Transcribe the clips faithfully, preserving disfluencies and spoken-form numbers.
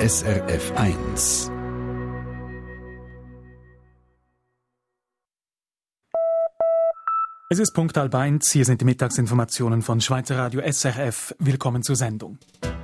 S R F eins. Es ist Punkt halb eins, hier sind die Mittagsinformationen von Schweizer Radio S R F. Willkommen zur Sendung.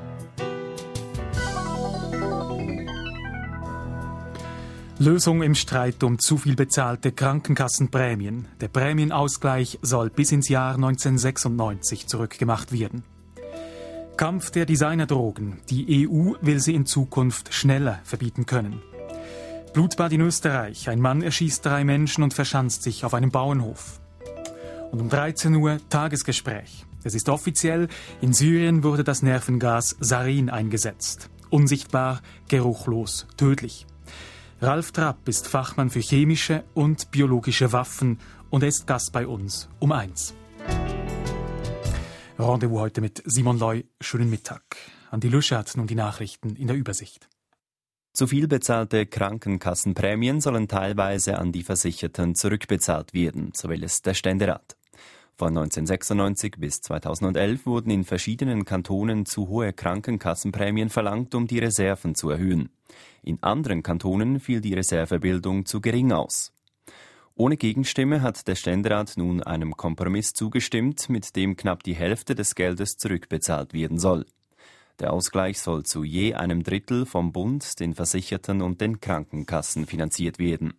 Lösung im Streit um zu viel bezahlte Krankenkassenprämien. Der Prämienausgleich soll bis ins Jahr neunzehnhundertsechsundneunzig zurückgemacht werden. Kampf der Designerdrogen. Die E U will sie in Zukunft schneller verbieten können. Blutbad in Österreich. Ein Mann erschießt drei Menschen und verschanzt sich auf einem Bauernhof. Und um dreizehn Uhr Tagesgespräch. Es ist offiziell, in Syrien wurde das Nervengas Sarin eingesetzt. Unsichtbar, geruchlos, tödlich. Ralf Trapp ist Fachmann für chemische und biologische Waffen und er ist Gast bei uns um eins. Rendezvous heute mit Simon Loy. Schönen Mittag. Andi Lüscher hat nun die Nachrichten in der Übersicht. Zu viel bezahlte Krankenkassenprämien sollen teilweise an die Versicherten zurückbezahlt werden, so will es der Ständerat. Von neunzehnhundertsechsundneunzig bis zweitausendelf wurden in verschiedenen Kantonen zu hohe Krankenkassenprämien verlangt, um die Reserven zu erhöhen. In anderen Kantonen fiel die Reservebildung zu gering aus. Ohne Gegenstimme hat der Ständerat nun einem Kompromiss zugestimmt, mit dem knapp die Hälfte des Geldes zurückbezahlt werden soll. Der Ausgleich soll zu je einem Drittel vom Bund, den Versicherten und den Krankenkassen finanziert werden.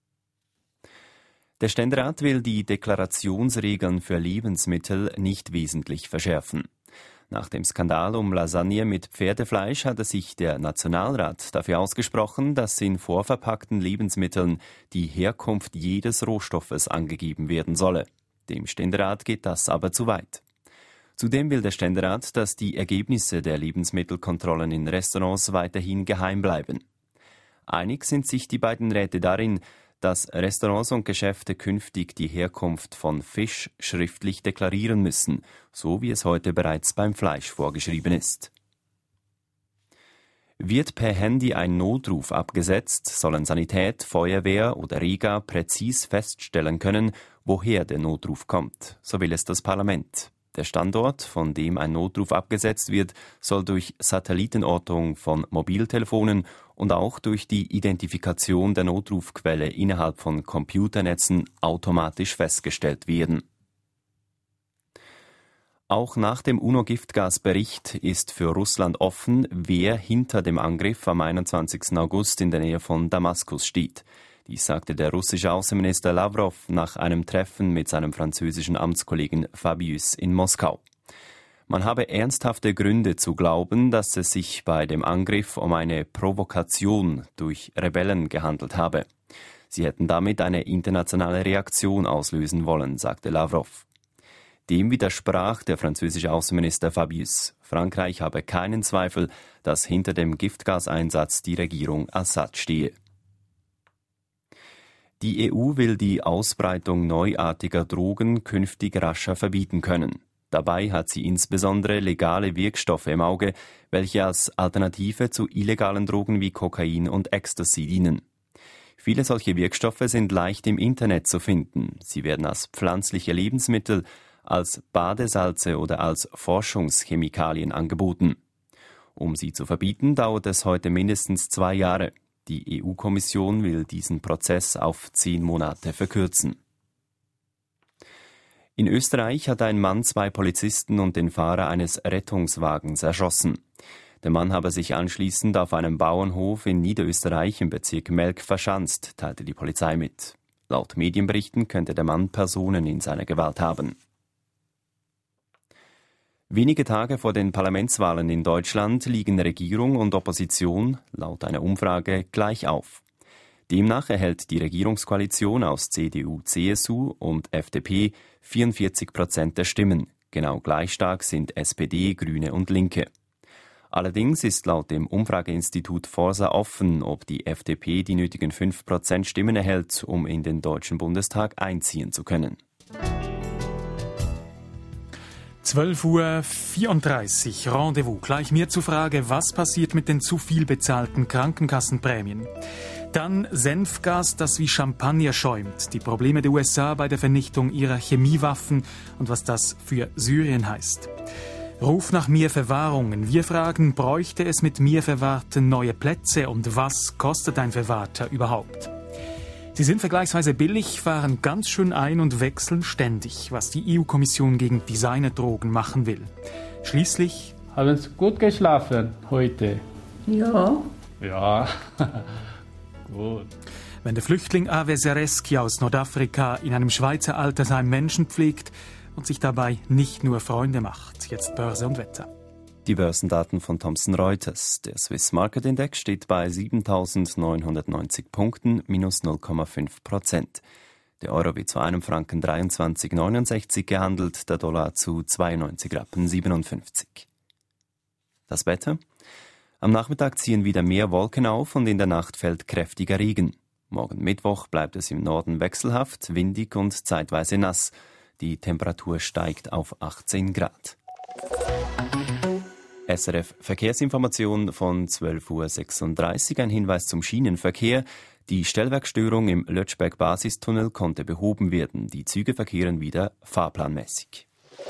Der Ständerat will die Deklarationsregeln für Lebensmittel nicht wesentlich verschärfen. Nach dem Skandal um Lasagne mit Pferdefleisch hatte sich der Nationalrat dafür ausgesprochen, dass in vorverpackten Lebensmitteln die Herkunft jedes Rohstoffes angegeben werden solle. Dem Ständerat geht das aber zu weit. Zudem will der Ständerat, dass die Ergebnisse der Lebensmittelkontrollen in Restaurants weiterhin geheim bleiben. Einig sind sich die beiden Räte darin, dass Restaurants und Geschäfte künftig die Herkunft von Fisch schriftlich deklarieren müssen, so wie es heute bereits beim Fleisch vorgeschrieben ist. Wird per Handy ein Notruf abgesetzt, sollen Sanität, Feuerwehr oder Rega präzis feststellen können, woher der Notruf kommt, so will es das Parlament. Der Standort, von dem ein Notruf abgesetzt wird, soll durch Satellitenortung von Mobiltelefonen und auch durch die Identifikation der Notrufquelle innerhalb von Computernetzen automatisch festgestellt werden. Auch nach dem UNO-Giftgasbericht ist für Russland offen, wer hinter dem Angriff am einundzwanzigsten August in der Nähe von Damaskus steht. Dies sagte der russische Außenminister Lavrov nach einem Treffen mit seinem französischen Amtskollegen Fabius in Moskau. Man habe ernsthafte Gründe zu glauben, dass es sich bei dem Angriff um eine Provokation durch Rebellen gehandelt habe. Sie hätten damit eine internationale Reaktion auslösen wollen, sagte Lavrov. Dem widersprach der französische Außenminister Fabius. Frankreich habe keinen Zweifel, dass hinter dem Giftgaseinsatz die Regierung Assad stehe. Die E U will die Ausbreitung neuartiger Drogen künftig rascher verbieten können. Dabei hat sie insbesondere legale Wirkstoffe im Auge, welche als Alternative zu illegalen Drogen wie Kokain und Ecstasy dienen. Viele solche Wirkstoffe sind leicht im Internet zu finden. Sie werden als pflanzliche Lebensmittel, als Badesalze oder als Forschungschemikalien angeboten. Um sie zu verbieten, dauert es heute mindestens zwei Jahre. Die E U-Kommission will diesen Prozess auf zehn Monate verkürzen. In Österreich hat ein Mann zwei Polizisten und den Fahrer eines Rettungswagens erschossen. Der Mann habe sich anschließend auf einem Bauernhof in Niederösterreich im Bezirk Melk verschanzt, teilte die Polizei mit. Laut Medienberichten könnte der Mann Personen in seiner Gewalt haben. Wenige Tage vor den Parlamentswahlen in Deutschland liegen Regierung und Opposition, laut einer Umfrage, gleich auf. Demnach erhält die Regierungskoalition aus C D U, C S U und F D P vierundvierzig Prozent der Stimmen. Genau gleich stark sind S P D, Grüne und Linke. Allerdings ist laut dem Umfrageinstitut Forsa offen, ob die F D P die nötigen fünf Prozent Stimmen erhält, um in den Deutschen Bundestag einziehen zu können. zwölf Uhr vierunddreißig, Rendezvous. Gleich mir zur Frage, was passiert mit den zu viel bezahlten Krankenkassenprämien? Dann Senfgas, das wie Champagner schäumt. Die Probleme der U S A bei der Vernichtung ihrer Chemiewaffen und was das für Syrien heißt. Ruf nach Mierverwahrungen. Wir fragen, bräuchte es mit Mierverwahrten neue Plätze und was kostet ein Verwahrter überhaupt? Sie sind vergleichsweise billig, fahren ganz schön ein und wechseln ständig, was die E U-Kommission gegen Designerdrogen machen will. Schließlich... Haben Sie gut geschlafen heute? Ja. Ja, gut. Wenn der Flüchtling Ave Sereski aus Nordafrika in einem Schweizer Altersheim Menschen pflegt und sich dabei nicht nur Freunde macht. Jetzt Börse und Wetter. Die Börsendaten von Thomson Reuters. Der Swiss Market Index steht bei siebentausendneunhundertneunzig Punkten, minus null Komma fünf Prozent. Der Euro wird zu einem Franken dreiundzwanzig Komma neunundsechzig gehandelt, der Dollar zu zweiundneunzig Rappen siebenundfünfzig. Das Wetter? Am Nachmittag ziehen wieder mehr Wolken auf und in der Nacht fällt kräftiger Regen. Morgen Mittwoch bleibt es im Norden wechselhaft, windig und zeitweise nass. Die Temperatur steigt auf achtzehn Grad. S R F Verkehrsinformation von zwölf Uhr sechsunddreißig. Ein Hinweis zum Schienenverkehr. Die Stellwerkstörung im Lötschberg-Basistunnel konnte behoben werden. Die Züge verkehren wieder fahrplanmäßig.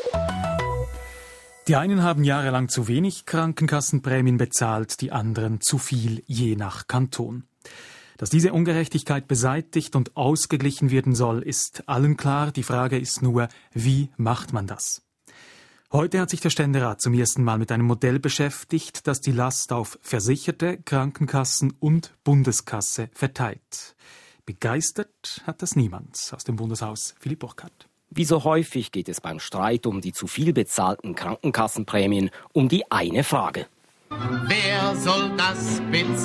Die einen haben jahrelang zu wenig Krankenkassenprämien bezahlt, die anderen zu viel, je nach Kanton. Dass diese Ungerechtigkeit beseitigt und ausgeglichen werden soll, ist allen klar. Die Frage ist nur, wie macht man das? Heute hat sich der Ständerat zum ersten Mal mit einem Modell beschäftigt, das die Last auf Versicherte, Krankenkassen und Bundeskasse verteilt. Begeistert hat das niemand. Aus dem Bundeshaus Philipp Burkhardt. Wie so häufig geht es beim Streit um die zu viel bezahlten Krankenkassenprämien um die eine Frage. Wer soll das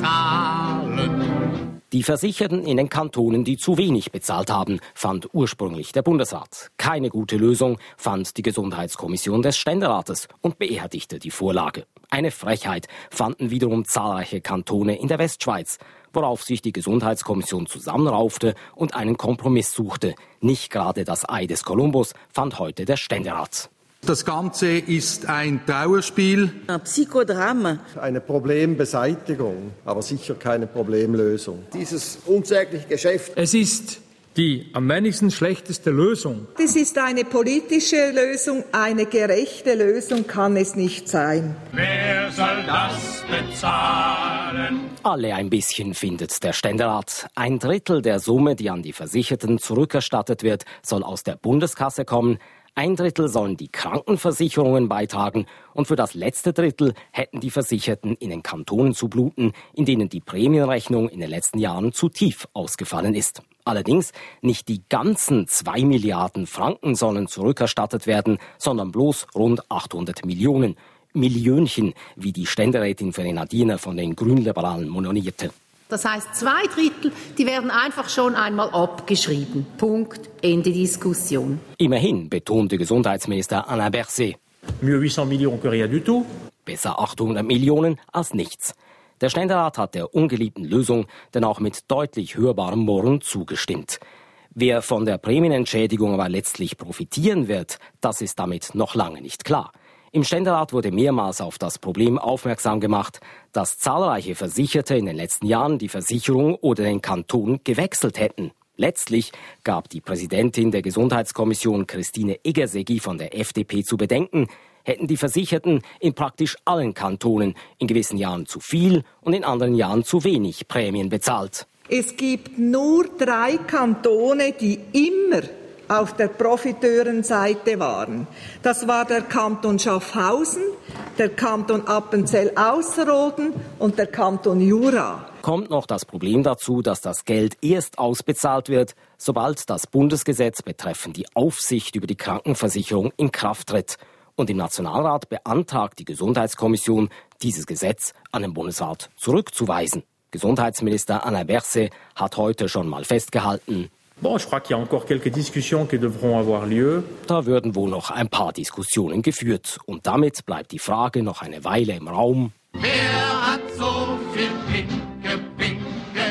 bezahlen? Die Versicherten in den Kantonen, die zu wenig bezahlt haben, fand ursprünglich der Bundesrat. Keine gute Lösung fand die Gesundheitskommission des Ständerates und beerdigte die Vorlage. Eine Frechheit fanden wiederum zahlreiche Kantone in der Westschweiz, worauf sich die Gesundheitskommission zusammenraufte und einen Kompromiss suchte. Nicht gerade das Ei des Kolumbus fand heute der Ständerat. Das Ganze ist ein Trauerspiel. Ein Psychodrama. Eine Problembeseitigung, aber sicher keine Problemlösung. Dieses unsägliche Geschäft. Es ist die am wenigsten schlechteste Lösung. Das ist eine politische Lösung, eine gerechte Lösung kann es nicht sein. Wer soll das bezahlen? Alle ein bisschen, findet der Ständerat. Ein Drittel der Summe, die an die Versicherten zurückerstattet wird, soll aus der Bundeskasse kommen. Ein Drittel sollen die Krankenversicherungen beitragen und für das letzte Drittel hätten die Versicherten in den Kantonen zu bluten, in denen die Prämienrechnung in den letzten Jahren zu tief ausgefallen ist. Allerdings nicht die ganzen zwei Milliarden Franken sollen zurückerstattet werden, sondern bloß rund achthundert Millionen. Millionchen, wie die Ständerätin Fernandina von den Grünliberalen monierte. Das heißt, zwei Drittel, die werden einfach schon einmal abgeschrieben. Punkt, Ende Diskussion. Immerhin, betonte Gesundheitsminister Alain Berset. Mieux achthundert Millionen que rien du tout. Besser achthundert Millionen als nichts. Der Ständerat hat der ungeliebten Lösung denn auch mit deutlich hörbarem Murren zugestimmt. Wer von der Prämienentschädigung aber letztlich profitieren wird, das ist damit noch lange nicht klar. Im Ständerat wurde mehrmals auf das Problem aufmerksam gemacht, dass zahlreiche Versicherte in den letzten Jahren die Versicherung oder den Kanton gewechselt hätten. Letztlich gab die Präsidentin der Gesundheitskommission Christine Eggerseggi von der F D P zu bedenken, hätten die Versicherten in praktisch allen Kantonen in gewissen Jahren zu viel und in anderen Jahren zu wenig Prämien bezahlt. Es gibt nur drei Kantone, die immer auf der Profiteurenseite waren. Das war der Kanton Schaffhausen, der Kanton Appenzell-Ausserrhoden und der Kanton Jura. Kommt noch das Problem dazu, dass das Geld erst ausbezahlt wird, sobald das Bundesgesetz betreffend die Aufsicht über die Krankenversicherung in Kraft tritt. Und im Nationalrat beantragt die Gesundheitskommission, dieses Gesetz an den Bundesrat zurückzuweisen. Gesundheitsminister Alain Berset hat heute schon mal festgehalten, Bon, je crois qu'il y a encore quelques discussions qui devront avoir lieu. Da würden wohl noch ein paar Diskussionen geführt. Und damit bleibt die Frage noch eine Weile im Raum. Wer hat so viel Pinke, Pinke,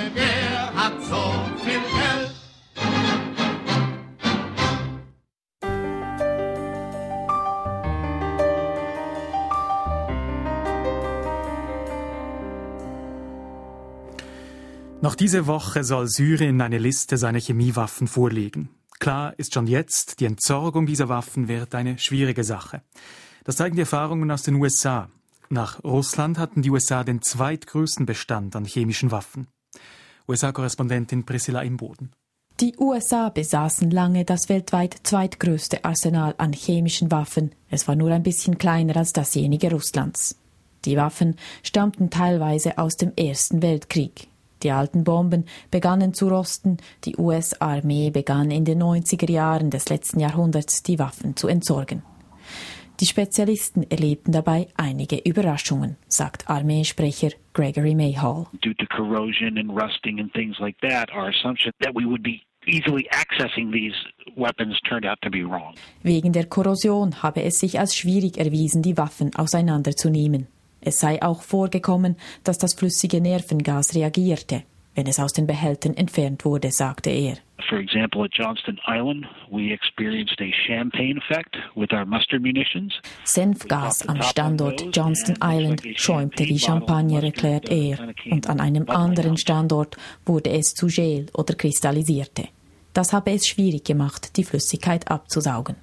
wer hat so viel Geld? Noch diese Woche soll Syrien eine Liste seiner Chemiewaffen vorlegen. Klar ist schon jetzt, die Entsorgung dieser Waffen wird eine schwierige Sache. Das zeigen die Erfahrungen aus den U S A. Nach Russland hatten die U S A den zweitgrößten Bestand an chemischen Waffen. U S A-Korrespondentin Priscilla Imboden. Die U S A besaßen lange das weltweit zweitgrößte Arsenal an chemischen Waffen. Es war nur ein bisschen kleiner als dasjenige Russlands. Die Waffen stammten teilweise aus dem Ersten Weltkrieg. Die alten Bomben begannen zu rosten. Die U S-Armee begann in den neunziger Jahren des letzten Jahrhunderts, die Waffen zu entsorgen. Die Spezialisten erlebten dabei einige Überraschungen, sagt Armeesprecher Gregory Mayhall. Due to corrosion and rusting and things like that, our assumption that we would be easily accessing these weapons turned out to be wrong. Wegen der Korrosion habe es sich als schwierig erwiesen, die Waffen auseinanderzunehmen. Es sei auch vorgekommen, dass das flüssige Nervengas reagierte, wenn es aus den Behältern entfernt wurde, sagte er. For example, at Johnston Island, we experienced a champagne effect with our mustard munitions. Senfgas am Standort Johnston Island schäumte wie Champagner, erklärt er, und an einem anderen Standort wurde es zu Gel oder kristallisierte. Das habe es schwierig gemacht, die Flüssigkeit abzusaugen.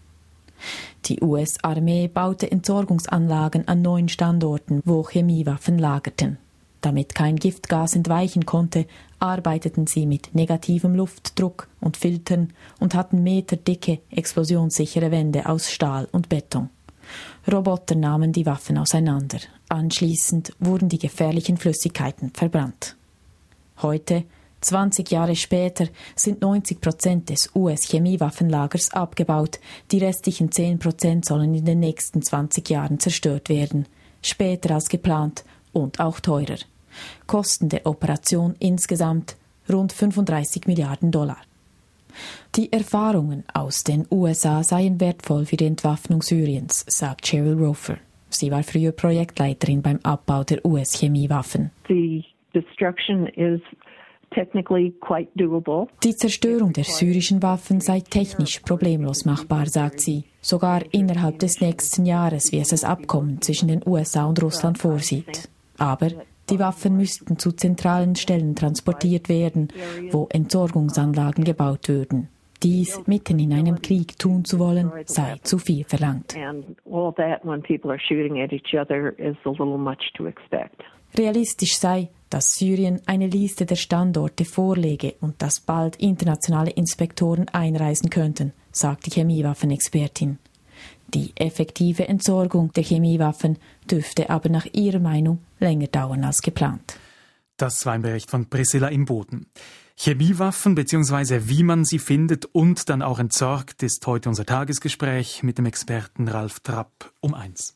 Die U S-Armee baute Entsorgungsanlagen an neun Standorten, wo Chemiewaffen lagerten. Damit kein Giftgas entweichen konnte, arbeiteten sie mit negativem Luftdruck und Filtern und hatten meterdicke, explosionssichere Wände aus Stahl und Beton. Roboter nahmen die Waffen auseinander. Anschließend wurden die gefährlichen Flüssigkeiten verbrannt. Heute, zwanzig Jahre später, sind neunzig Prozent des U S-Chemiewaffenlagers abgebaut. Die restlichen zehn Prozent sollen in den nächsten zwanzig Jahren zerstört werden. Später als geplant und auch teurer. Kosten der Operation insgesamt rund fünfunddreißig Milliarden Dollar. Die Erfahrungen aus den U S A seien wertvoll für die Entwaffnung Syriens, sagt Cheryl Rofer. Sie war früher Projektleiterin beim Abbau der U S-Chemiewaffen. The destruction is technically quite doable. Die Zerstörung der syrischen Waffen sei technisch problemlos machbar, sagt sie. Sogar innerhalb des nächsten Jahres, wie es das Abkommen zwischen den U S A und Russland vorsieht. Aber die Waffen müssten zu zentralen Stellen transportiert werden, wo Entsorgungsanlagen gebaut würden. Dies mitten in einem Krieg tun zu wollen, sei zu viel verlangt. Realistisch sei, dass Syrien eine Liste der Standorte vorlege und dass bald internationale Inspektoren einreisen könnten, sagt die Chemiewaffenexpertin. Die effektive Entsorgung der Chemiewaffen dürfte aber nach ihrer Meinung länger dauern als geplant. Das war ein Bericht von Priscilla Imboden. Chemiewaffen bzw. wie man sie findet und dann auch entsorgt, ist heute unser Tagesgespräch mit dem Experten Ralf Trapp um eins.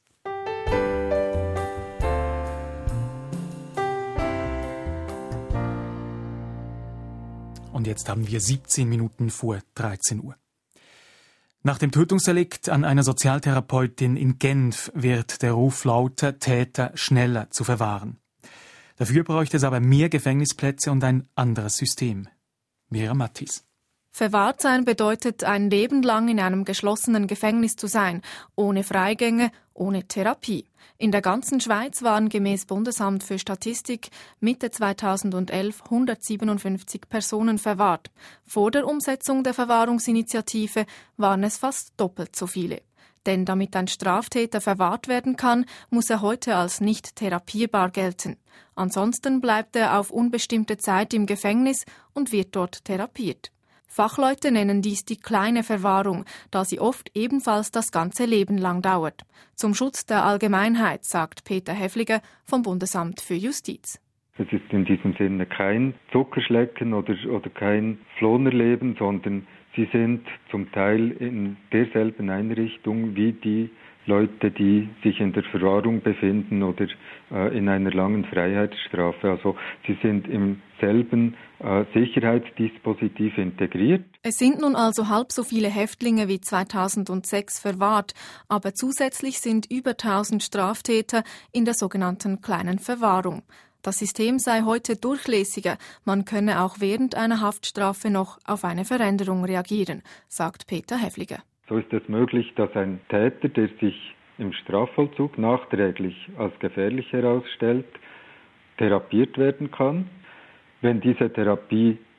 Und jetzt haben wir siebzehn Minuten vor dreizehn Uhr. Nach dem Tötungsdelikt an einer Sozialtherapeutin in Genf wird der Ruf lauter, Täter schneller zu verwahren. Dafür bräuchte es aber mehr Gefängnisplätze und ein anderes System. Vera Mattis. Verwahrt sein bedeutet, ein Leben lang in einem geschlossenen Gefängnis zu sein, ohne Freigänge, ohne Therapie. In der ganzen Schweiz waren gemäß Bundesamt für Statistik Mitte zweitausendelf hundertsiebenundfünfzig Personen verwahrt. Vor der Umsetzung der Verwahrungsinitiative waren es fast doppelt so viele. Denn damit ein Straftäter verwahrt werden kann, muss er heute als nicht therapierbar gelten. Ansonsten bleibt er auf unbestimmte Zeit im Gefängnis und wird dort therapiert. Fachleute nennen dies die kleine Verwahrung, da sie oft ebenfalls das ganze Leben lang dauert. Zum Schutz der Allgemeinheit, sagt Peter Häfliger vom Bundesamt für Justiz. Es ist in diesem Sinne kein Zuckerschlecken oder, oder kein Flohnerleben, sondern sie sind zum Teil in derselben Einrichtung wie die Leute, die sich in der Verwahrung befinden oder äh, in einer langen Freiheitsstrafe. Also sie sind im selben äh, Sicherheitsdispositiv integriert. Es sind nun also halb so viele Häftlinge wie zweitausendsechs verwahrt, aber zusätzlich sind über tausend Straftäter in der sogenannten kleinen Verwahrung. Das System sei heute durchlässiger, man könne auch während einer Haftstrafe noch auf eine Veränderung reagieren, sagt Peter Häfliger. So ist es möglich, dass ein Täter, der sich im Strafvollzug nachträglich als gefährlich herausstellt, therapiert werden kann. Wenn diese Therapie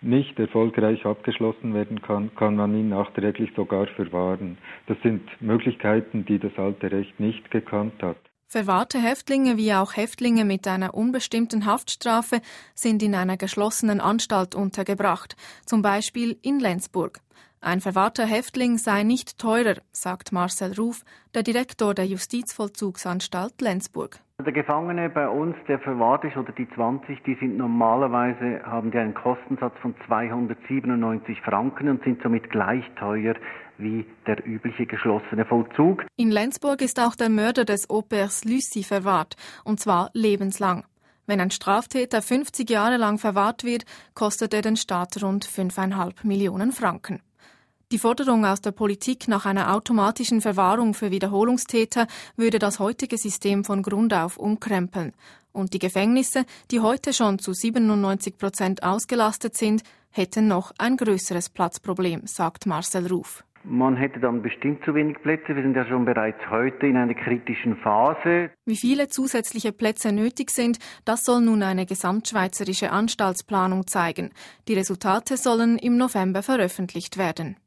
nicht erfolgreich abgeschlossen werden kann, kann man ihn nachträglich sogar verwahren. Das sind Möglichkeiten, die das alte Recht nicht gekannt hat. Verwahrte Häftlinge wie auch Häftlinge mit einer unbestimmten Haftstrafe sind in einer geschlossenen Anstalt untergebracht, zum Beispiel in Lenzburg. Ein verwahrter Häftling sei nicht teurer, sagt Marcel Ruf, der Direktor der Justizvollzugsanstalt Lenzburg. Der Gefangene bei uns, der verwahrt ist, oder die zwanzig, die sind normalerweise, haben die einen Kostensatz von zweihundertsiebenundneunzig Franken und sind somit gleich teuer wie der übliche geschlossene Vollzug. In Lenzburg ist auch der Mörder des Opers Lucie verwahrt, und zwar lebenslang. Wenn ein Straftäter fünfzig Jahre lang verwahrt wird, kostet er den Staat rund fünfeinhalb Millionen Franken. Die Forderung aus der Politik nach einer automatischen Verwahrung für Wiederholungstäter würde das heutige System von Grund auf umkrempeln. Und die Gefängnisse, die heute schon zu siebenundneunzig Prozent ausgelastet sind, hätten noch ein größeres Platzproblem, sagt Marcel Ruf. Man hätte dann bestimmt zu wenig Plätze. Wir sind ja schon bereits heute in einer kritischen Phase. Wie viele zusätzliche Plätze nötig sind, das soll nun eine gesamtschweizerische Anstaltsplanung zeigen. Die Resultate sollen im November veröffentlicht werden.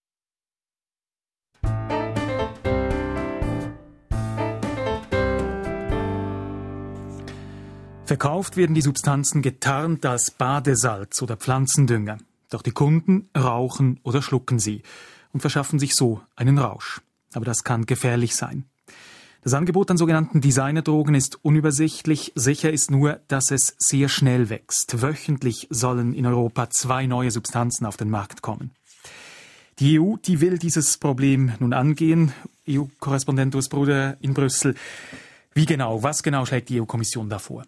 Verkauft werden die Substanzen getarnt als Badesalz oder Pflanzendünger. Doch die Kunden rauchen oder schlucken sie und verschaffen sich so einen Rausch. Aber das kann gefährlich sein. Das Angebot an sogenannten Designerdrogen ist unübersichtlich. Sicher ist nur, dass es sehr schnell wächst. Wöchentlich sollen in Europa zwei neue Substanzen auf den Markt kommen. Die E U, die will dieses Problem nun angehen. E U-Korrespondent Urs Bruder in Brüssel. Wie genau, was genau schlägt die E U-Kommission da vor?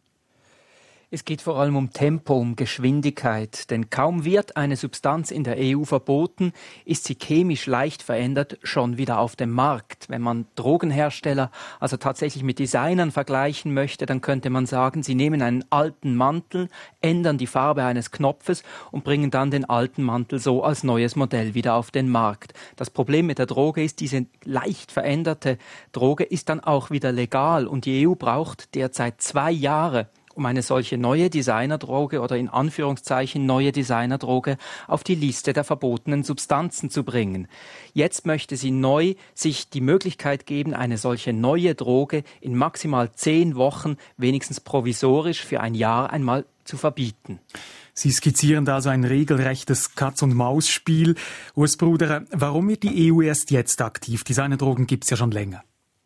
Es geht vor allem um Tempo, um Geschwindigkeit. Denn kaum wird eine Substanz in der E U verboten, ist sie chemisch leicht verändert schon wieder auf dem Markt. Wenn man Drogenhersteller also tatsächlich mit Designern vergleichen möchte, dann könnte man sagen, sie nehmen einen alten Mantel, ändern die Farbe eines Knopfes und bringen dann den alten Mantel so als neues Modell wieder auf den Markt. Das Problem mit der Droge ist, diese leicht veränderte Droge ist dann auch wieder legal und die E U braucht derzeit zwei Jahre, um eine solche neue Designerdroge oder in Anführungszeichen neue Designerdroge auf die Liste der verbotenen Substanzen zu bringen. Jetzt möchte sie neu sich die Möglichkeit geben, eine solche neue Droge in maximal zehn Wochen, wenigstens provisorisch für ein Jahr einmal zu verbieten. Sie skizzieren da so ein regelrechtes Katz-und-Maus-Spiel. Urs Bruder, warum wird die E U erst jetzt aktiv? Designerdrogen gibt's ja schon länger.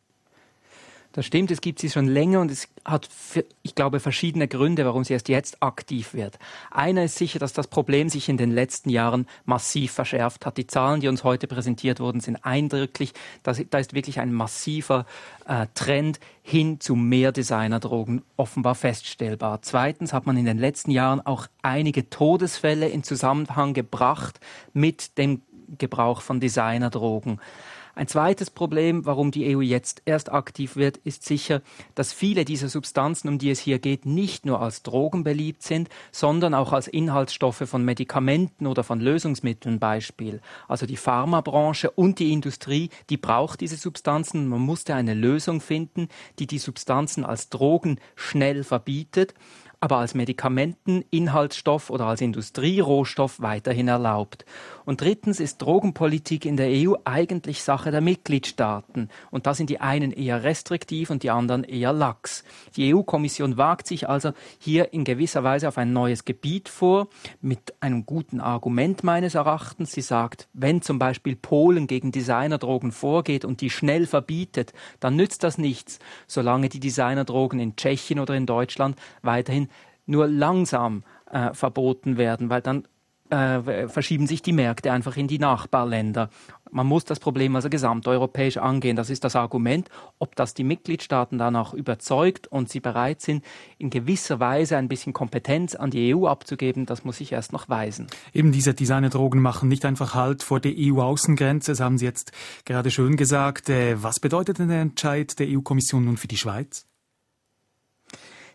Das stimmt, es gibt sie schon länger und es hat, ich glaube, verschiedene Gründe, warum sie erst jetzt aktiv wird. Einer ist sicher, dass das Problem sich in den letzten Jahren massiv verschärft hat. Die Zahlen, die uns heute präsentiert wurden, sind eindrücklich. Das, da ist wirklich ein massiver äh, Trend hin zu mehr Designerdrogen offenbar feststellbar. Zweitens hat man in den letzten Jahren auch einige Todesfälle in Zusammenhang gebracht mit dem Gebrauch von Designerdrogen. Ein zweites Problem, warum die E U jetzt erst aktiv wird, ist sicher, dass viele dieser Substanzen, um die es hier geht, nicht nur als Drogen beliebt sind, sondern auch als Inhaltsstoffe von Medikamenten oder von Lösungsmitteln Beispiel. Also die Pharmabranche und die Industrie, die braucht diese Substanzen. Man musste eine Lösung finden, die die Substanzen als Drogen schnell verbietet, aber als Medikamenten, Inhaltsstoff oder als Industrierohstoff weiterhin erlaubt. Und drittens ist Drogenpolitik in der E U eigentlich Sache der Mitgliedstaaten. Und da sind die einen eher restriktiv und die anderen eher lax. Die E U-Kommission wagt sich also hier in gewisser Weise auf ein neues Gebiet vor, mit einem guten Argument meines Erachtens. Sie sagt, wenn zum Beispiel Polen gegen Designerdrogen vorgeht und die schnell verbietet, dann nützt das nichts, solange die Designerdrogen in Tschechien oder in Deutschland weiterhin nur langsam äh, verboten werden, weil dann äh, verschieben sich die Märkte einfach in die Nachbarländer. Man muss das Problem also gesamteuropäisch angehen. Das ist das Argument. Ob das die Mitgliedstaaten dann auch überzeugt und sie bereit sind, in gewisser Weise ein bisschen Kompetenz an die E U abzugeben, das muss ich erst noch weisen. Eben diese Designerdrogen machen nicht einfach Halt vor der E U-Außengrenze, das haben Sie jetzt gerade schön gesagt. Was bedeutet denn der Entscheid der E U-Kommission nun für die Schweiz?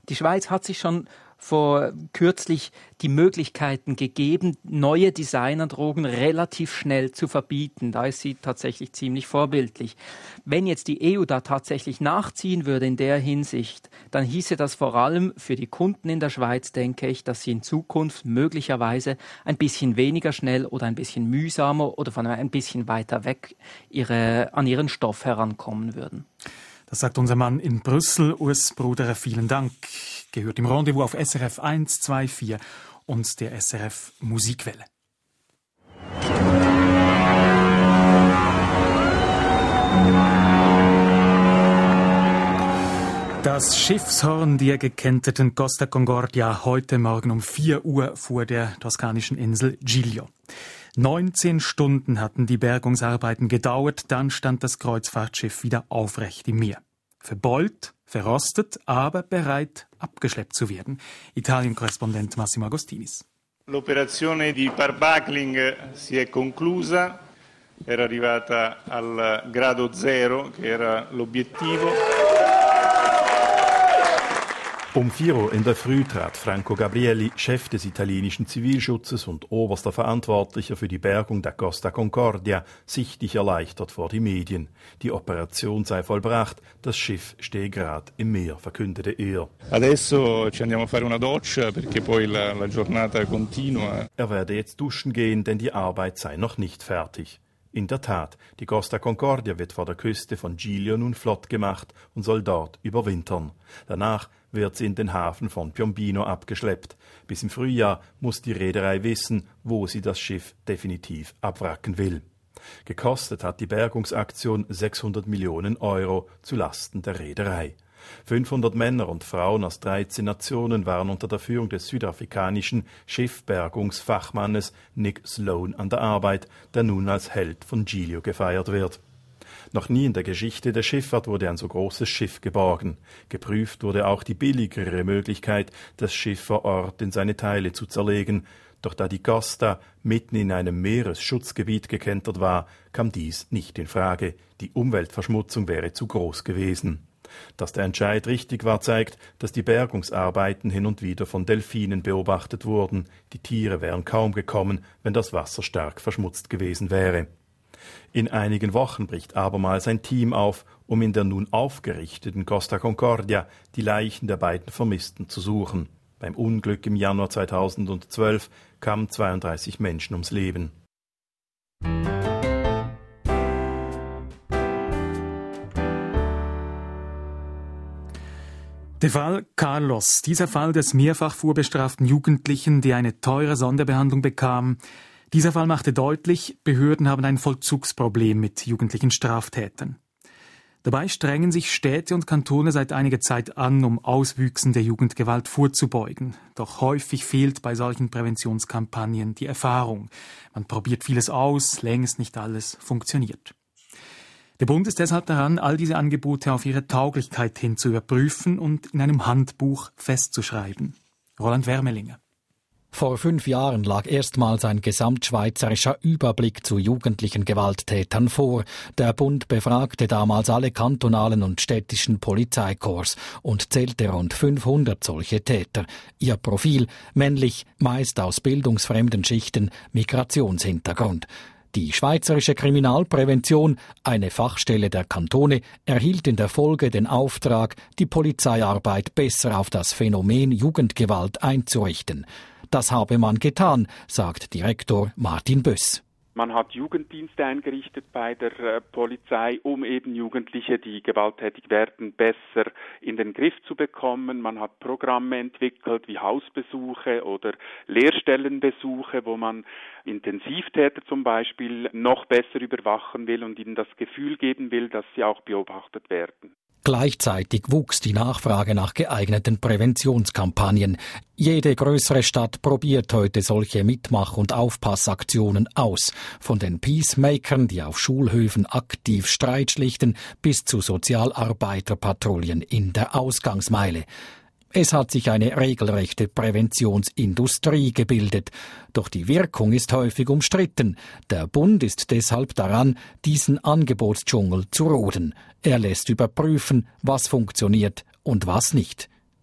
Die Schweiz hat sich schon vor kürzlich die Möglichkeiten gegeben, neue Designerdrogen relativ schnell zu verbieten. Da ist sie tatsächlich ziemlich vorbildlich. Wenn jetzt die E U da tatsächlich nachziehen würde in der Hinsicht, dann hieße das vor allem für die Kunden in der Schweiz, denke ich, dass sie in Zukunft möglicherweise ein bisschen weniger schnell oder ein bisschen mühsamer oder von ein bisschen weiter weg ihre, an ihren Stoff herankommen würden. Das sagt unser Mann in Brüssel, Urs Bruder. Vielen Dank. Gehört im Rendezvous auf S R F eins, zwei, vier und der S R F Musikwelle. Das Schiffshorn der gekenteten Costa Concordia heute Morgen um vier Uhr vor der toskanischen Insel Giglio. neunzehn Stunden hatten die Bergungsarbeiten gedauert, dann stand das Kreuzfahrtschiff wieder aufrecht im Meer. Verbeult, verrostet, aber bereit, abgeschleppt zu werden. Italien-Korrespondent Massimo Agostinis. L'operazione di parbuckling si è conclusa, era arrivata al grado zero, che era l'obiettivo. Um vier Uhr in der Früh trat Franco Gabrielli, Chef des italienischen Zivilschutzes und oberster Verantwortlicher für die Bergung der Costa Concordia, sichtlich erleichtert vor die Medien. Die Operation sei vollbracht, das Schiff stehe gerade im Meer, verkündete er. Adesso ci andiamo a fare una doccia perché poi la, la giornata continua. Er werde jetzt duschen gehen, denn die Arbeit sei noch nicht fertig. In der Tat, die Costa Concordia wird vor der Küste von Giglio nun flott gemacht und soll dort überwintern. Danach wird sie in den Hafen von Piombino abgeschleppt. Bis im Frühjahr muss die Reederei wissen, wo sie das Schiff definitiv abwracken will. Gekostet hat die Bergungsaktion sechshundert Millionen Euro zu Lasten der Reederei. fünfhundert Männer und Frauen aus dreizehn Nationen waren unter der Führung des südafrikanischen Schiffbergungsfachmannes Nick Sloan an der Arbeit, der nun als Held von Giglio gefeiert wird. Noch nie in der Geschichte der Schifffahrt wurde ein so großes Schiff geborgen. Geprüft wurde auch die billigere Möglichkeit, das Schiff vor Ort in seine Teile zu zerlegen. Doch da die Costa mitten in einem Meeresschutzgebiet gekentert war, kam dies nicht in Frage. Die Umweltverschmutzung wäre zu groß gewesen. Dass der Entscheid richtig war, zeigt, dass die Bergungsarbeiten hin und wieder von Delfinen beobachtet wurden. Die Tiere wären kaum gekommen, wenn das Wasser stark verschmutzt gewesen wäre. In einigen Wochen bricht abermals ein Team auf, um in der nun aufgerichteten Costa Concordia die Leichen der beiden Vermissten zu suchen. Beim Unglück im Januar zweitausendzwölf kamen zweiunddreißig Menschen ums Leben. Der Fall Carlos, dieser Fall des mehrfach vorbestraften Jugendlichen, der eine teure Sonderbehandlung bekam, dieser Fall machte deutlich, Behörden haben ein Vollzugsproblem mit jugendlichen Straftätern. Dabei strengen sich Städte und Kantone seit einiger Zeit an, um Auswüchsen der Jugendgewalt vorzubeugen. Doch häufig fehlt bei solchen Präventionskampagnen die Erfahrung. Man probiert vieles aus, längst nicht alles funktioniert. Der Bund ist deshalb daran, all diese Angebote auf ihre Tauglichkeit hin zu überprüfen und in einem Handbuch festzuschreiben. Roland Wermelinger. Vor fünf Jahren lag erstmals ein gesamtschweizerischer Überblick zu jugendlichen Gewalttätern vor. Der Bund befragte damals alle kantonalen und städtischen Polizeikorps und zählte rund fünfhundert solche Täter. Ihr Profil männlich, meist aus bildungsfremden Schichten, Migrationshintergrund. Die Schweizerische Kriminalprävention, eine Fachstelle der Kantone, erhielt in der Folge den Auftrag, die Polizeiarbeit besser auf das Phänomen Jugendgewalt einzurichten. Das habe man getan, sagt Direktor Martin Böss. Man hat Jugenddienste eingerichtet bei der äh, Polizei, um eben Jugendliche, die gewalttätig werden, besser in den Griff zu bekommen. Man hat Programme entwickelt wie Hausbesuche oder Lehrstellenbesuche, wo man Intensivtäter zum Beispiel noch besser überwachen will und ihnen das Gefühl geben will, dass sie auch beobachtet werden. Gleichzeitig wuchs die Nachfrage nach geeigneten Präventionskampagnen. Jede größere Stadt probiert heute solche Mitmach- und Aufpassaktionen aus. Von den Peacemakern, die auf Schulhöfen aktiv Streit schlichten, bis zu Sozialarbeiterpatrouillen in der Ausgangsmeile. Es hat sich eine regelrechte Präventionsindustrie gebildet. Doch die Wirkung ist häufig umstritten. Der Bund ist deshalb daran, diesen Angebotsdschungel zu roden. Er lässt überprüfen, was funktioniert und was nicht.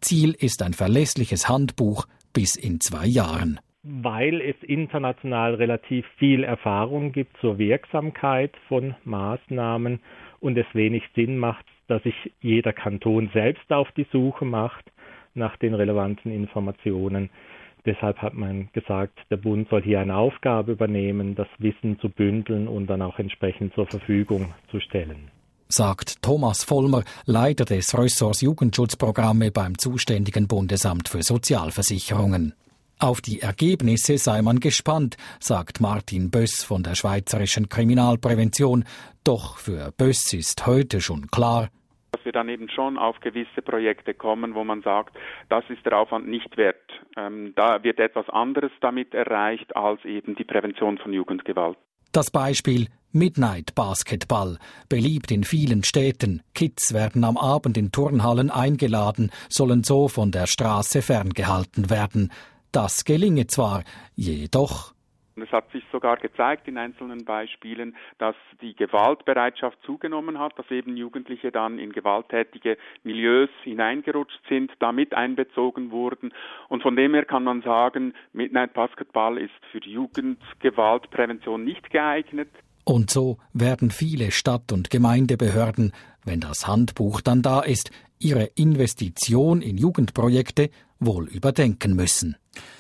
Ziel ist ein verlässliches Handbuch bis in zwei Jahren. Weil es international relativ viel Erfahrung gibt zur Wirksamkeit von Maßnahmen und es wenig Sinn macht, dass sich jeder Kanton selbst auf die Suche macht nach den relevanten Informationen. Deshalb hat man gesagt, der Bund soll hier eine Aufgabe übernehmen, das Wissen zu bündeln und dann auch entsprechend zur Verfügung zu stellen. Sagt Thomas Vollmer, Leiter des Ressorts Jugendschutzprogramme beim zuständigen Bundesamt für Sozialversicherungen. Auf die Ergebnisse sei man gespannt, sagt Martin Böss von der Schweizerischen Kriminalprävention. Doch für Böss ist heute schon klar, dass wir dann eben schon auf gewisse Projekte kommen, wo man sagt, das ist der Aufwand nicht wert. Ähm, da wird etwas anderes damit erreicht als eben die Prävention von Jugendgewalt. Das Beispiel Midnight Basketball, beliebt in vielen Städten. Kids werden am Abend in Turnhallen eingeladen, sollen so von der Straße ferngehalten werden. Das gelinge zwar, jedoch. Es hat sich sogar gezeigt in einzelnen Beispielen, dass die Gewaltbereitschaft zugenommen hat, dass eben Jugendliche dann in gewalttätige Milieus hineingerutscht sind, damit einbezogen wurden. Und von dem her kann man sagen, Midnight Basketball ist für die Jugendgewaltprävention nicht geeignet. Und so werden viele Stadt- und Gemeindebehörden, wenn das Handbuch dann da ist, ihre Investition in Jugendprojekte wohl überdenken müssen.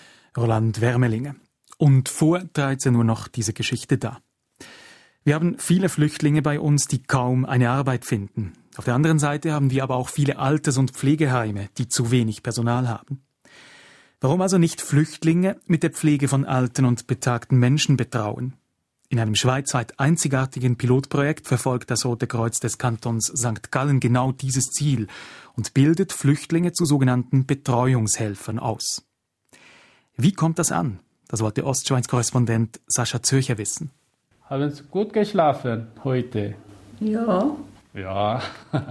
Roland Wermelinge. Und vor dreizehn Uhr noch diese Geschichte da. Wir haben viele Flüchtlinge bei uns, die kaum eine Arbeit finden. Auf der anderen Seite haben wir aber auch viele Alters- und Pflegeheime, die zu wenig Personal haben. Warum also nicht Flüchtlinge mit der Pflege von alten und betagten Menschen betrauen? In einem schweizweit einzigartigen Pilotprojekt verfolgt das Rote Kreuz des Kantons Sankt Gallen genau dieses Ziel und bildet Flüchtlinge zu sogenannten Betreuungshelfern aus. Wie kommt das an? Das wollte Ostschweiz-Korrespondent Sascha Zürcher wissen. Haben Sie gut geschlafen heute? Ja. Ja,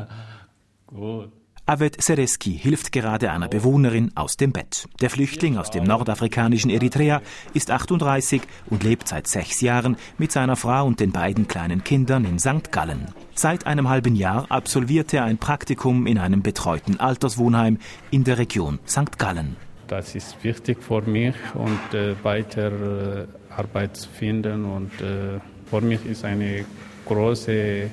gut. Avet Sereski hilft gerade einer Bewohnerin aus dem Bett. Der Flüchtling aus dem nordafrikanischen Eritrea ist achtunddreißig und lebt seit sechs Jahren mit seiner Frau und den beiden kleinen Kindern in Sankt Gallen. Seit einem halben Jahr absolvierte er ein Praktikum in einem betreuten Alterswohnheim in der Region Sankt Gallen. Das ist wichtig für mich und äh, weiter äh, Arbeit zu finden und äh, für mich ist eine große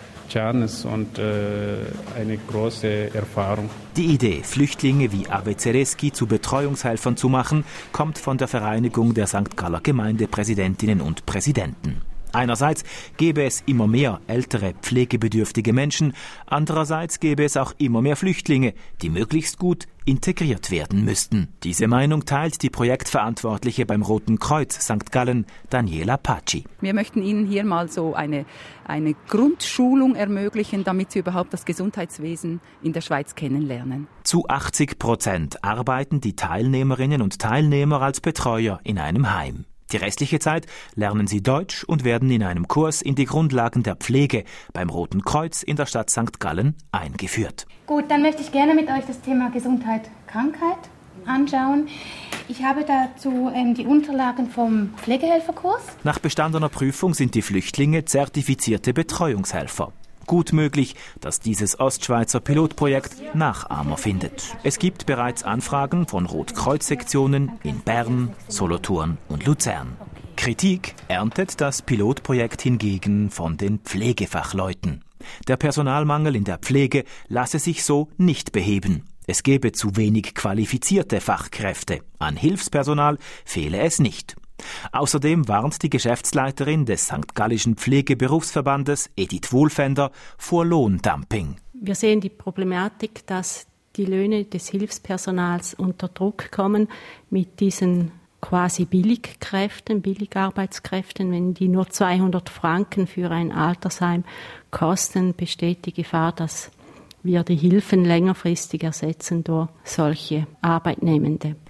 Chance und äh, eine große Erfahrung. Die Idee, Flüchtlinge wie Avet Sereski zu Betreuungshelfern zu machen, kommt von der Vereinigung der Sankt Galler Gemeindepräsidentinnen und Präsidenten. Einerseits gäbe es immer mehr ältere, pflegebedürftige Menschen, andererseits gäbe es auch immer mehr Flüchtlinge, die möglichst gut integriert werden müssten. Diese Meinung teilt die Projektverantwortliche beim Roten Kreuz Sankt Gallen, Daniela Paci. Wir möchten Ihnen hier mal so eine, eine Grundschulung ermöglichen, damit Sie überhaupt das Gesundheitswesen in der Schweiz kennenlernen. Zu achtzig Prozent arbeiten die Teilnehmerinnen und Teilnehmer als Betreuer in einem Heim. Die restliche Zeit lernen sie Deutsch und werden in einem Kurs in die Grundlagen der Pflege beim Roten Kreuz in der Stadt Sankt Gallen eingeführt. Gut, dann möchte ich gerne mit euch das Thema Gesundheit, Krankheit anschauen. Ich habe dazu ähm, die Unterlagen vom Pflegehelferkurs. Nach bestandener Prüfung sind die Flüchtlinge zertifizierte Betreuungshelfer. Gut möglich, dass dieses Ostschweizer Pilotprojekt Nachahmer findet. Es gibt bereits Anfragen von Rotkreuz-Sektionen in Bern, Solothurn und Luzern. Kritik erntet das Pilotprojekt hingegen von den Pflegefachleuten. Der Personalmangel in der Pflege lasse sich so nicht beheben. Es gebe zu wenig qualifizierte Fachkräfte. An Hilfspersonal fehle es nicht. Außerdem warnt die Geschäftsleiterin des Sankt Gallischen Pflegeberufsverbandes, Edith Wohlfender, vor Lohndumping. Wir sehen die Problematik, dass die Löhne des Hilfspersonals unter Druck kommen mit diesen quasi Billigkräften, Billigarbeitskräften. Wenn die nur zweihundert Franken für ein Altersheim kosten, besteht die Gefahr, dass wir die Hilfen längerfristig ersetzen durch solche Arbeitnehmende.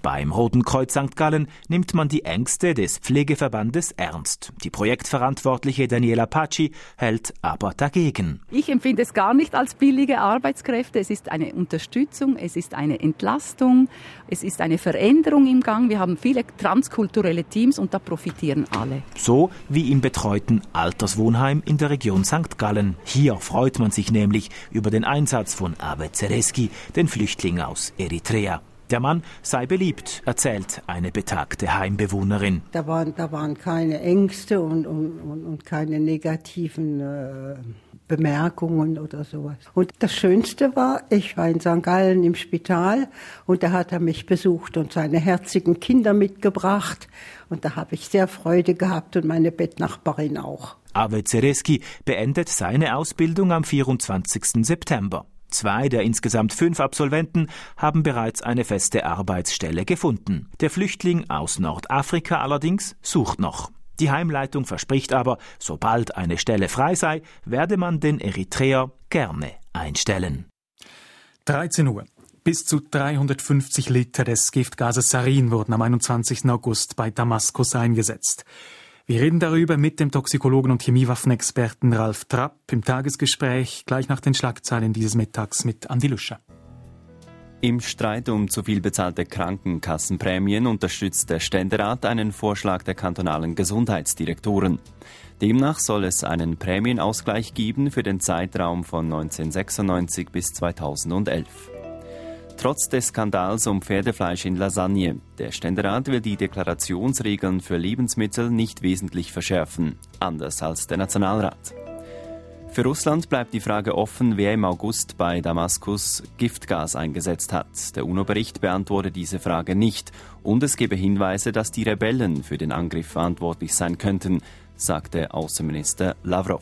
Beim Roten Kreuz Sankt Gallen nimmt man die Ängste des Pflegeverbandes ernst. Die Projektverantwortliche Daniela Paci hält aber dagegen. Ich empfinde es gar nicht als billige Arbeitskräfte. Es ist eine Unterstützung, es ist eine Entlastung, es ist eine Veränderung im Gang. Wir haben viele transkulturelle Teams und da profitieren alle. So wie im betreuten Alterswohnheim in der Region Sankt Gallen. Hier freut man sich nämlich über den Einsatz von Abe Zereski, den Flüchtling aus Eritrea. Der Mann sei beliebt, erzählt eine betagte Heimbewohnerin. Da waren, da waren keine Ängste und, und, und keine negativen äh, Bemerkungen oder sowas. Und das Schönste war, ich war in Sankt Gallen im Spital und da hat er mich besucht und seine herzigen Kinder mitgebracht. Und da habe ich sehr Freude gehabt und meine Bettnachbarin auch. Abe Zereski beendet seine Ausbildung am vierundzwanzigsten September. Zwei der insgesamt fünf Absolventen haben bereits eine feste Arbeitsstelle gefunden. Der Flüchtling aus Nordafrika allerdings sucht noch. Die Heimleitung verspricht aber, sobald eine Stelle frei sei, werde man den Eritreer gerne einstellen. dreizehn Uhr. Bis zu dreihundertfünfzig Liter des Giftgases Sarin wurden am einundzwanzigsten August bei Damaskus eingesetzt. Wir reden darüber mit dem Toxikologen und Chemiewaffenexperten Ralf Trapp im Tagesgespräch, gleich nach den Schlagzeilen dieses Mittags mit Andi Luscher. Im Streit um zu viel bezahlte Krankenkassenprämien unterstützt der Ständerat einen Vorschlag der kantonalen Gesundheitsdirektoren. Demnach soll es einen Prämienausgleich geben für den Zeitraum von neunzehnhundertsechsundneunzig bis zweitausendelf. Trotz des Skandals um Pferdefleisch in Lasagne. Der Ständerat will die Deklarationsregeln für Lebensmittel nicht wesentlich verschärfen, anders als der Nationalrat. Für Russland bleibt die Frage offen, wer im August bei Damaskus Giftgas eingesetzt hat. Der UNO-Bericht beantwortet diese Frage nicht und es gebe Hinweise, dass die Rebellen für den Angriff verantwortlich sein könnten, sagte Außenminister Lavrov.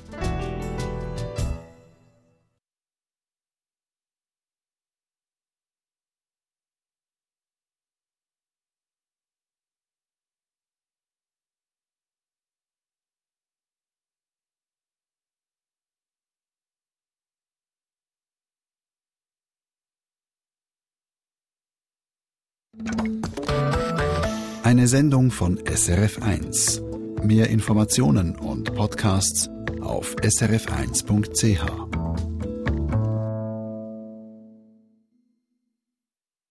Eine Sendung von S R F eins. Mehr Informationen und Podcasts auf s r f eins punkt c h.